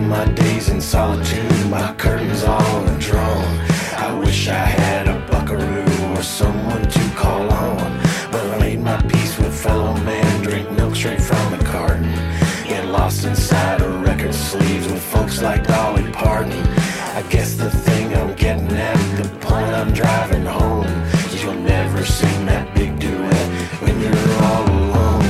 my days in solitude, my curtains all drawn. I wish I had a buckaroo or someone to call on. But I made my peace with fellow man, drink milk straight from the carton. Get lost inside of record sleeves with folks like Dolly Parton. I guess the thing I'm getting at, the point I'm driving home, is you'll never sing that big duet when you're all alone.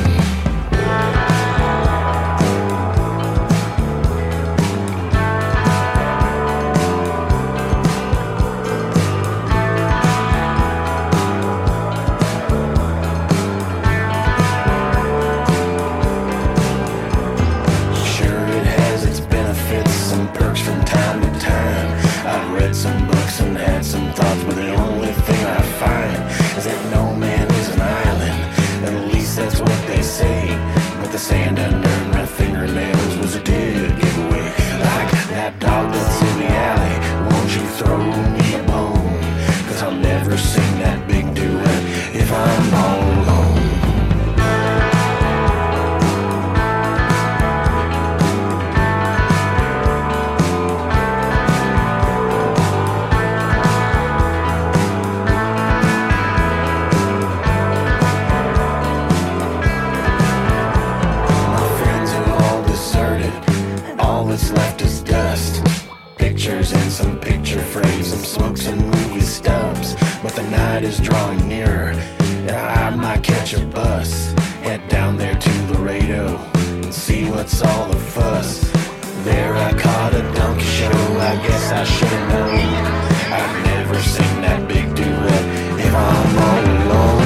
Some books and had some thoughts, but the only thing I find is that no man is an island. At least that's what they say. But the sand under my fingernails was a dead giveaway. Like that dog that's in the alley, won't you throw me a bone? 'Cause I'll never sing that big duet if I'm all alone. What's left is dust, pictures and some picture frames, some smokes and movie stubs. But the night is drawing nearer, and I might catch a bus. Head down there to Laredo and see what's all the fuss. There I caught a donkey show, I guess I should've known. I'd never sing that big duet if I'm all alone.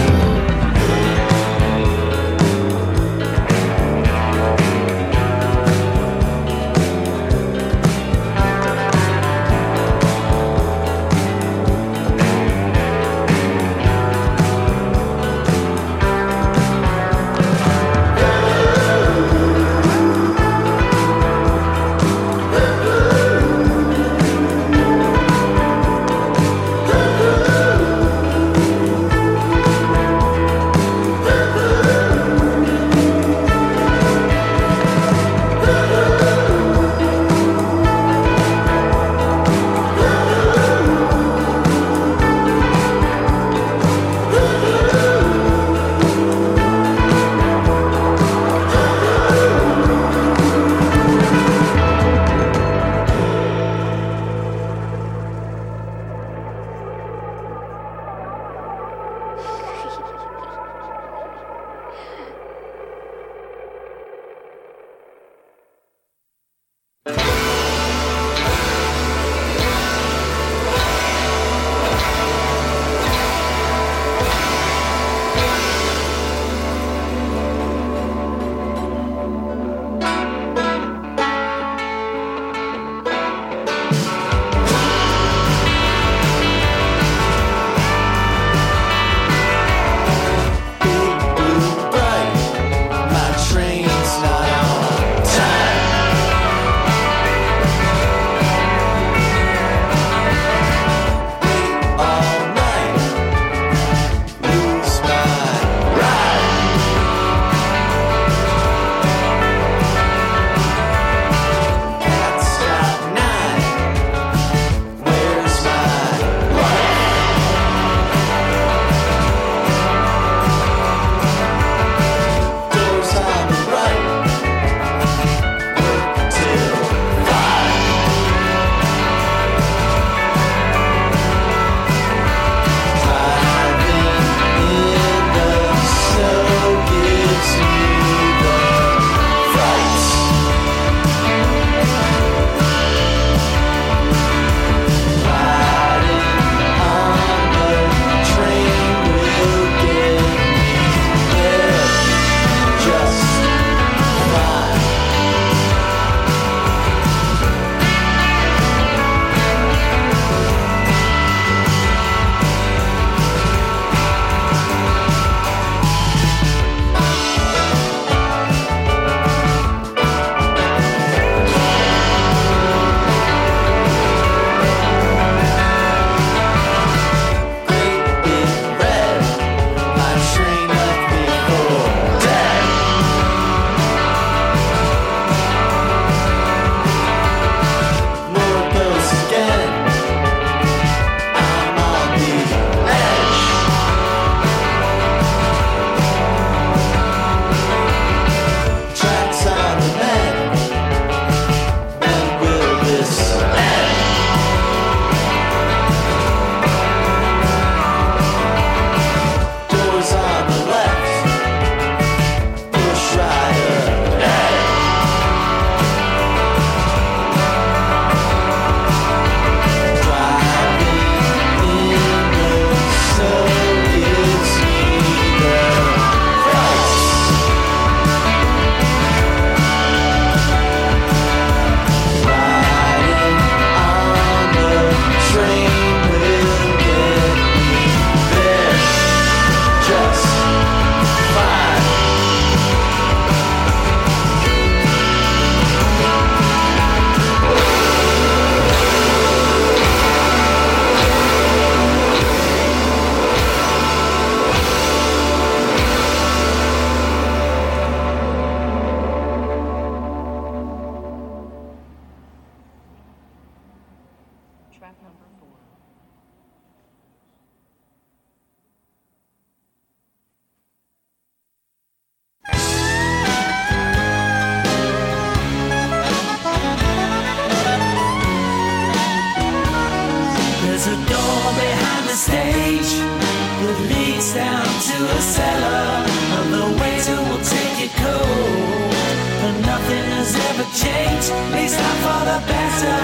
There's a door behind the stage that leads down to a cellar, and the waiter will take your coat. But nothing has ever changed, at least not for the better.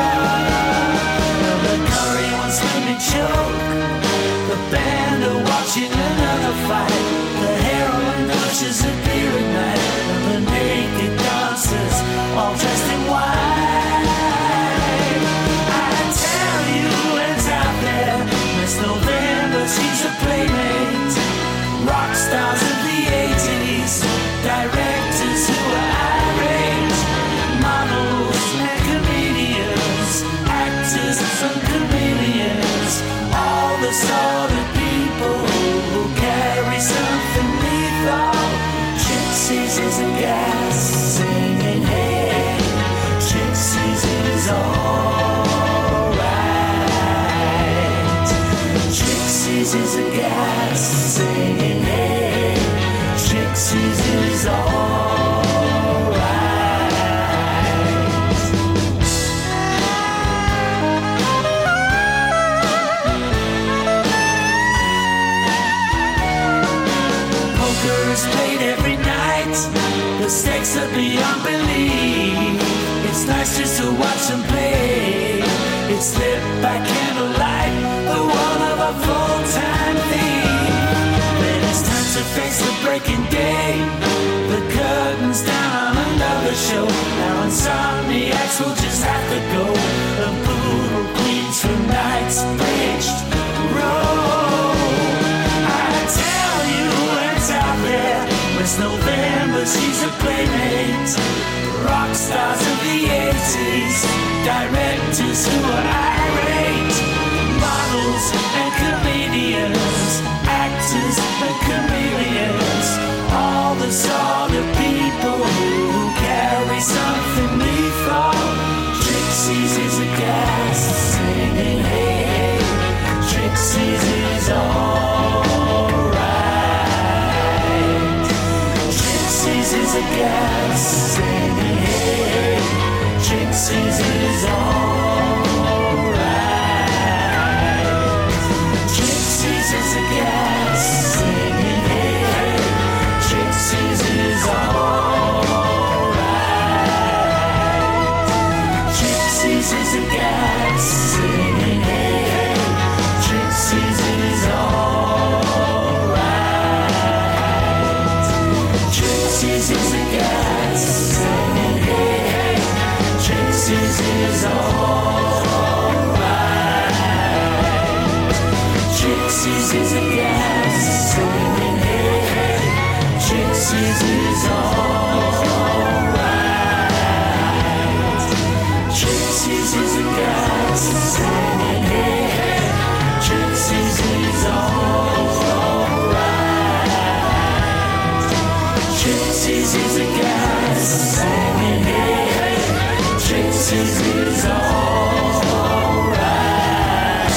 The curry won't let me choke. The band are watching another fight. The heroin pushes a beer at night, and the naked dancers all dressed in white. I tell you, it's out there. Miss November, she's a playmate. Rock stars of the 80s, directors who are irate, models and comedians, actors and chameleons, all the sort of people who carry something lethal. Gypsies is a gas singing, hey, Gypsies is alright. Gypsies is a gas singing, hey, Gypsies is alright. Poker is played every night. The stakes are beyond belief. It's nice just to watch them play. It's lit by candlelight, the world of a full-time thief. Then it's time to face the breaking day. The curtains down on another show. Now insomniacs will just have to go. The brutal queens from Night's Bridged Road. I tell you, it's out there. Miss November, she's a playmate. Rock stars of the 80s, directors who are irate, models and comedians, actors and chameleons, all the sort of people who carry something lethal. Gypsies is a gas singing, hey, hey, Gypsies is alright. Gypsies is a gas singing, hey, Gypsies is alright. Gypsies is a gas singing, hey, Gypsies is alright. Gypsies is a gas singing, hey, Gypsies is alright. Gypsies is a gas singing, hey, Gypsies is alright. Gypsies is a gas singing, hey, Gypsies is alright. Gypsies is a gas singing, hey, Gypsies is alright. Gypsies is a gas singing, hey, Gypsies is alright.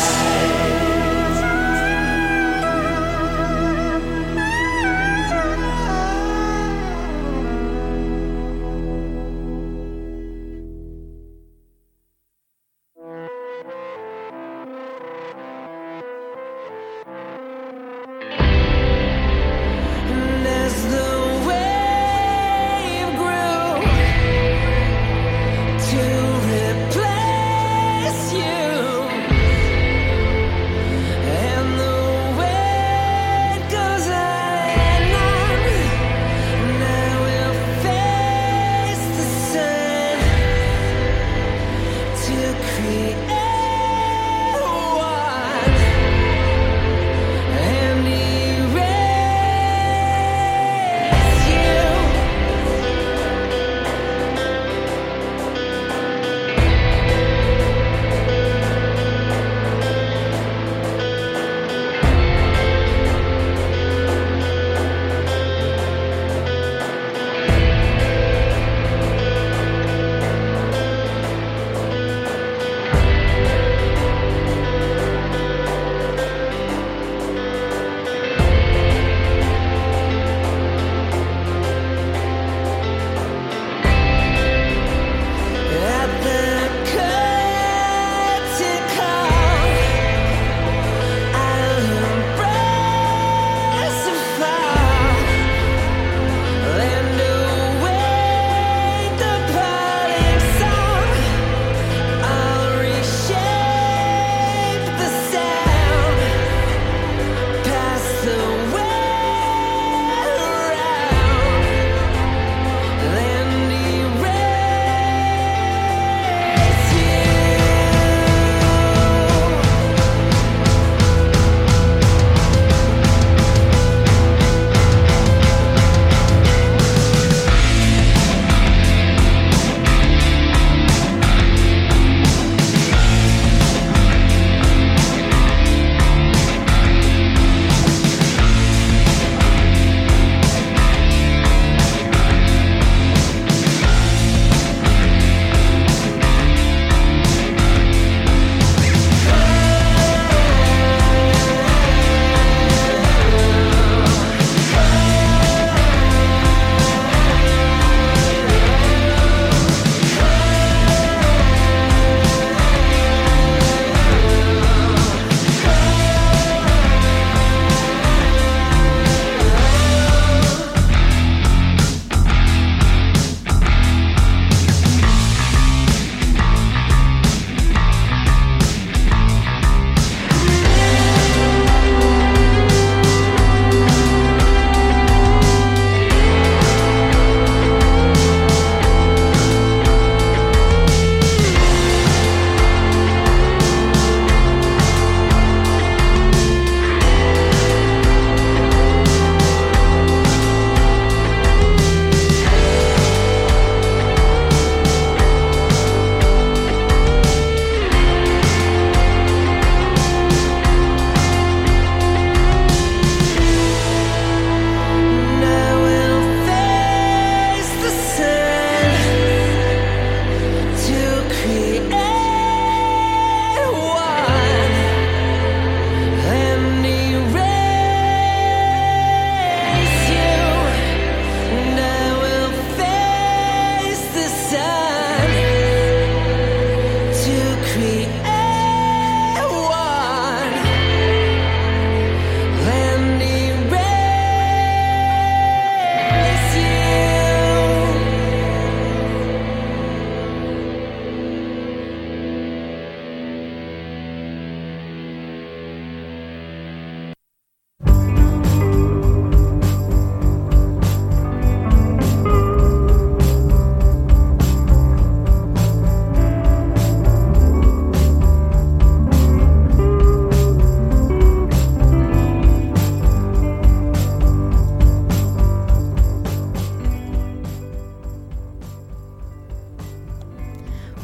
And as the wave grew to replace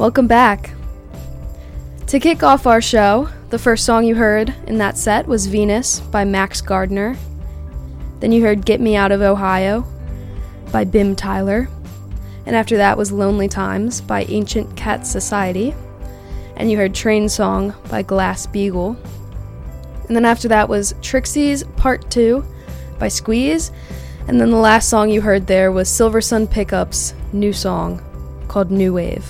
Welcome back. To kick off our show, the first song you heard in that set was Venus by Max Gardner. Then you heard Get Me Out of Ohio by Bim Tyler. And after that was Lonely Times by Ancient Cat Society. And you heard Train Song by Glass Beagle. And then after that was Trixie's Part 2 by Squeeze. And then the last song you heard there was Silver Sun Pickup's new song called New Wave.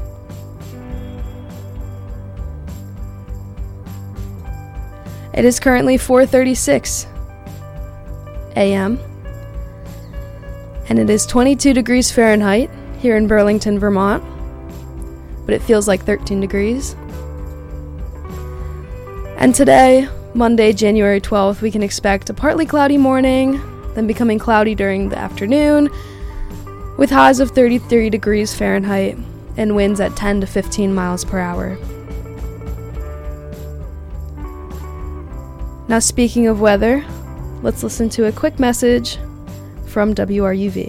It is currently 4:36 a.m. and it is 22 degrees Fahrenheit here in Burlington, Vermont, but it feels like 13 degrees. And today, Monday, January 12th, we can expect a partly cloudy morning, then becoming cloudy during the afternoon, with highs of 33 degrees Fahrenheit and winds at 10 to 15 miles per hour. Now, speaking of weather, let's listen to a quick message from WRUV.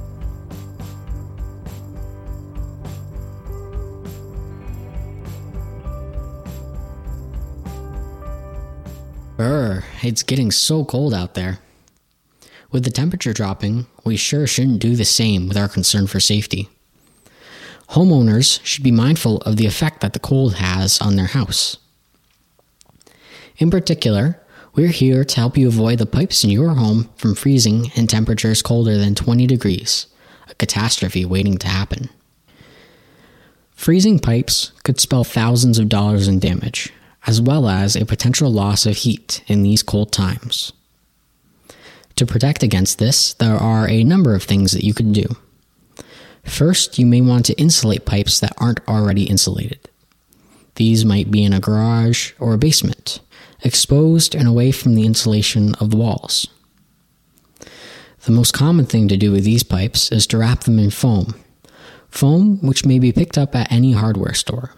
It's getting so cold out there. With the temperature dropping, we sure shouldn't do the same with our concern for safety. Homeowners should be mindful of the effect that the cold has on their house. In particular, we're here to help you avoid the pipes in your home from freezing in temperatures colder than 20 degrees, a catastrophe waiting to happen. Freezing pipes could spell thousands of dollars in damage, as well as a potential loss of heat in these cold times. To protect against this, there are a number of things that you could do. First, you may want to insulate pipes that aren't already insulated. These might be in a garage or a basement, exposed and away from the insulation of the walls. The most common thing to do with these pipes is to wrap them in foam which may be picked up at any hardware store.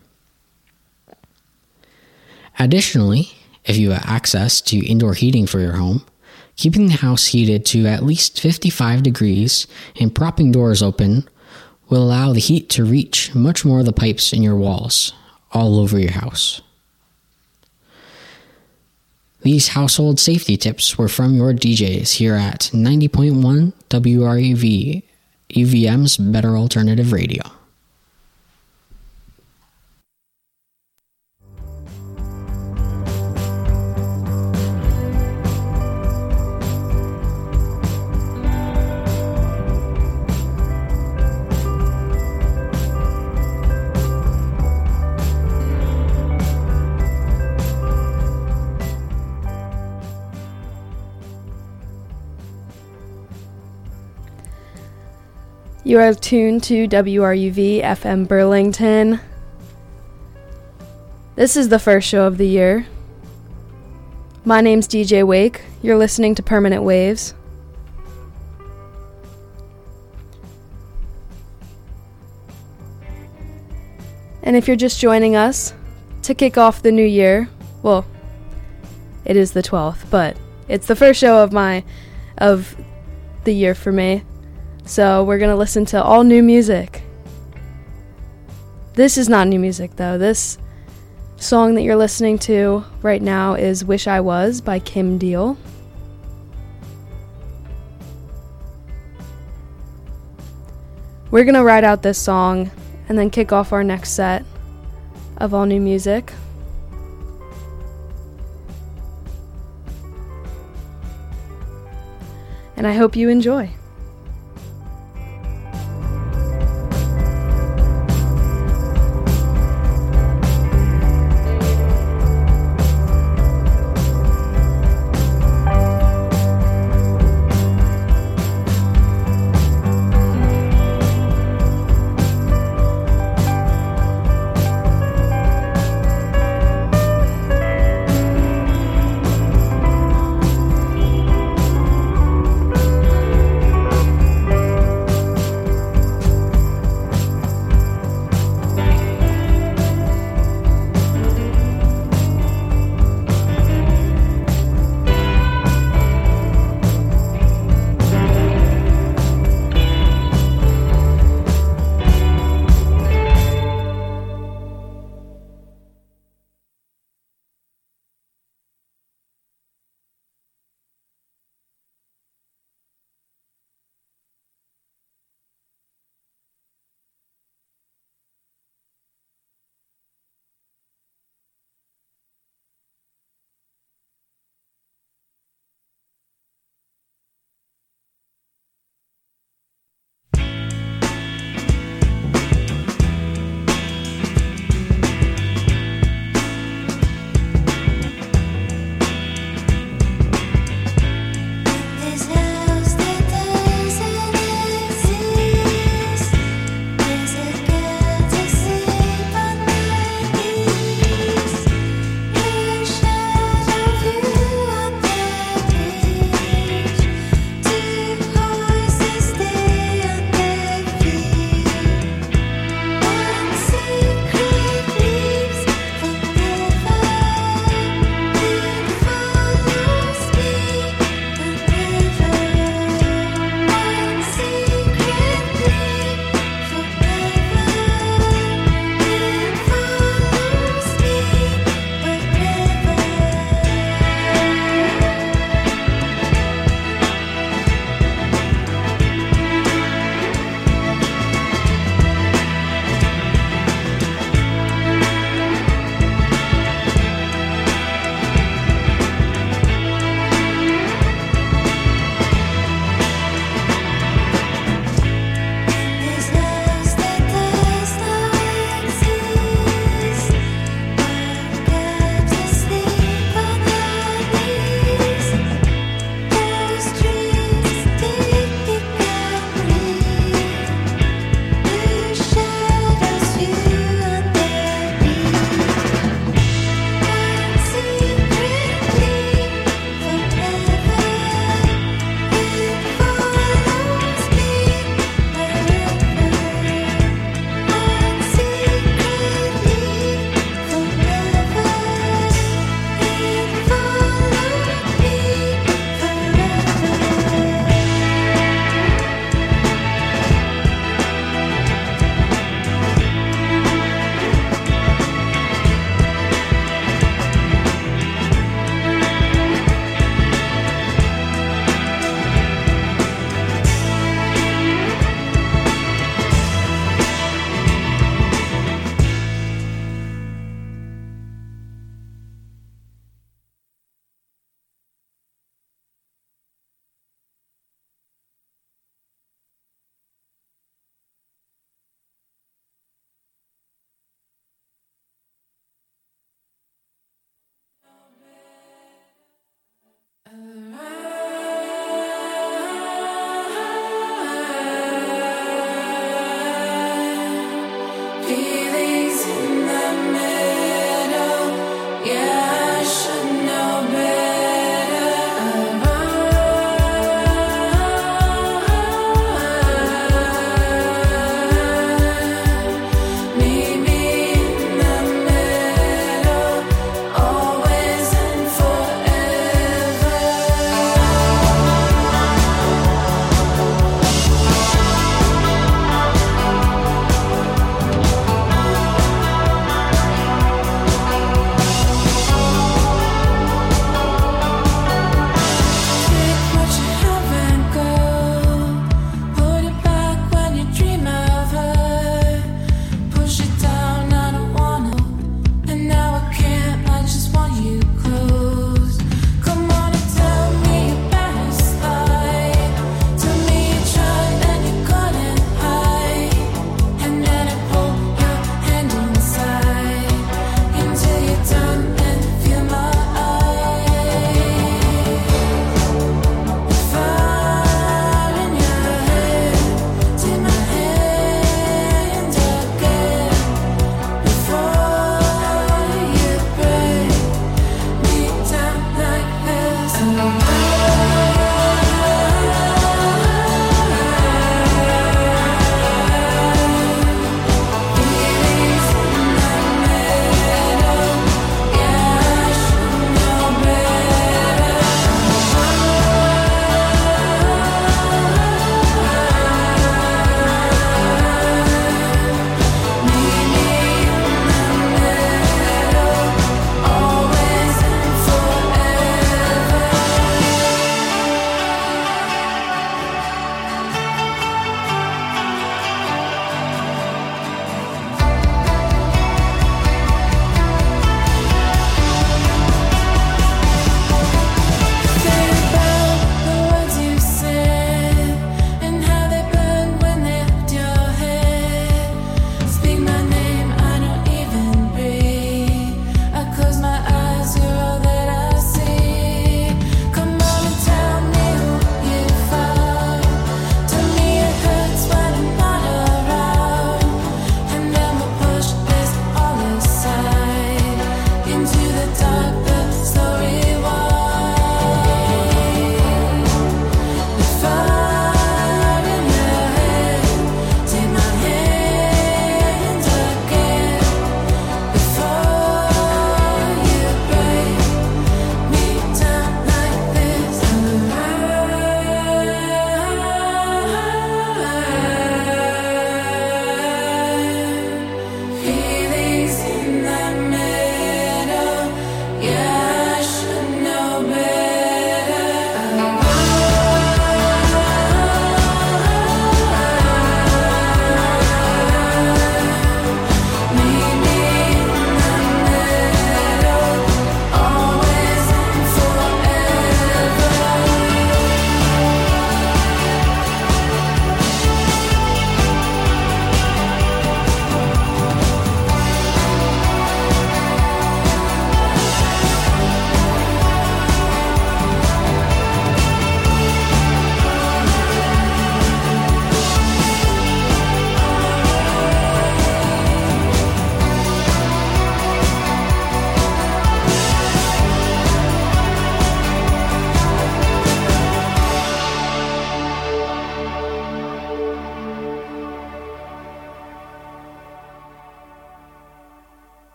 Additionally, if you have access to indoor heating for your home, keeping the house heated to at least 55 degrees and propping doors open will allow the heat to reach much more of the pipes in your walls, all over your house. These household safety tips were from your DJs here at 90.1 WRUV, UVM's Better Alternative Radio. You are tuned to WRUV FM Burlington. This is the first show of the year. My name's DJ Wake. You're listening to Permanent Waves. And if you're just joining us to kick off the new year, well, it is the 12th, but it's the first show of the year for me. So we're going to listen to all new music. This is not new music, though. This song that you're listening to right now is Wish I Was by Kim Deal. We're going to ride out this song and then kick off our next set of all new music. And I hope you enjoy.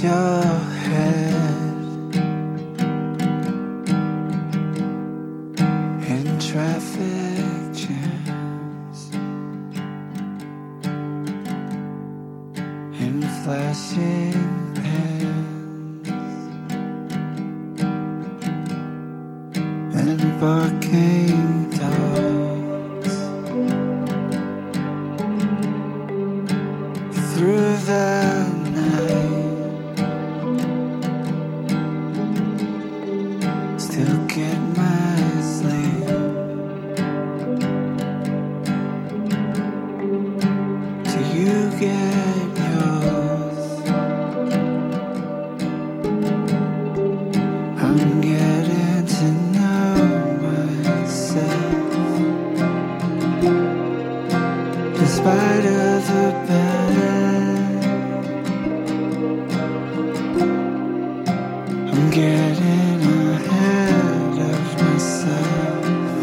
your head in traffic jams, in flashing pans, and barking dogs through the still get my sleep. Do you get yours? I'm getting to know myself in spite of the bad. I'm getting ahead of myself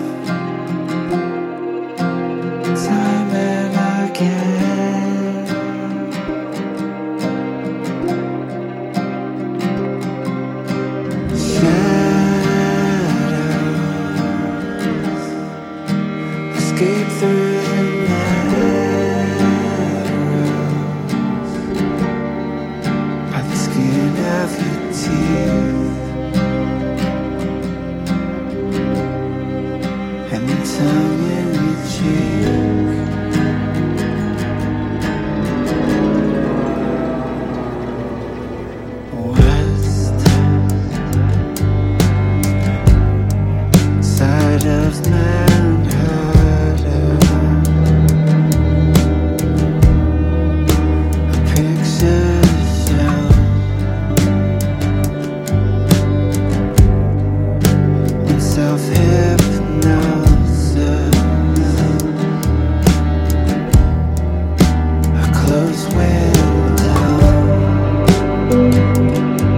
time and again. Shadows escape through the narrows by the skin of your teeth and the tongue in your cheek. West side of Manhattan, a picture show and self-hypnosis, a closed window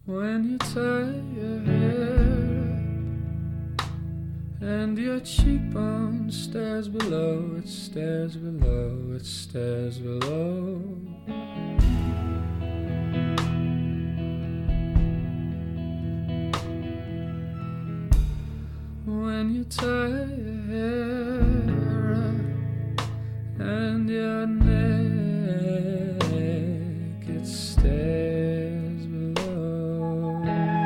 When you tie your hair and your cheekbone stares below, it stares below, it stares below. When you tie your hair and your neck, it stares below.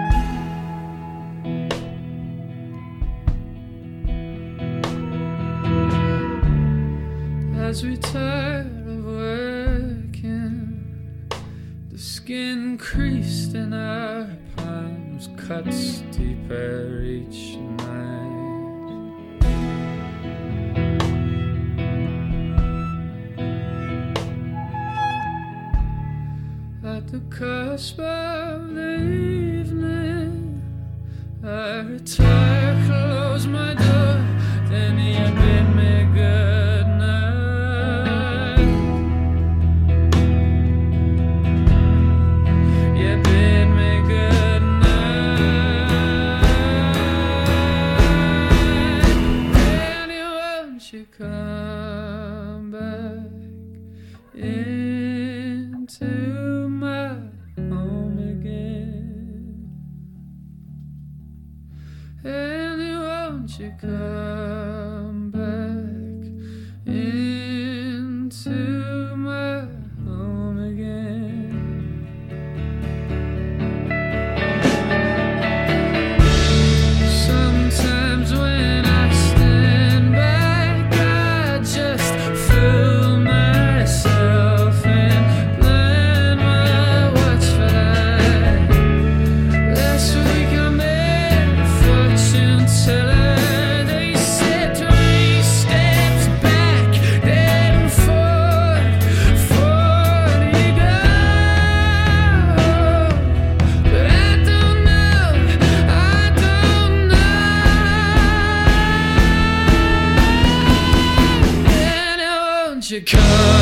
As we tired of working, the skin creased in our palms, cuts deeper each night. At the cusp of the evening, I retire, close my door, then you bid me good night. You bid me good night. And won't you come back into my home again? And won't you come back into my home again? Sometimes when I stand back, I just fool myself and plan my watch flight. Last week I met a fortune teller. They said 3 steps back, then 40 go. But I don't know, and won't you come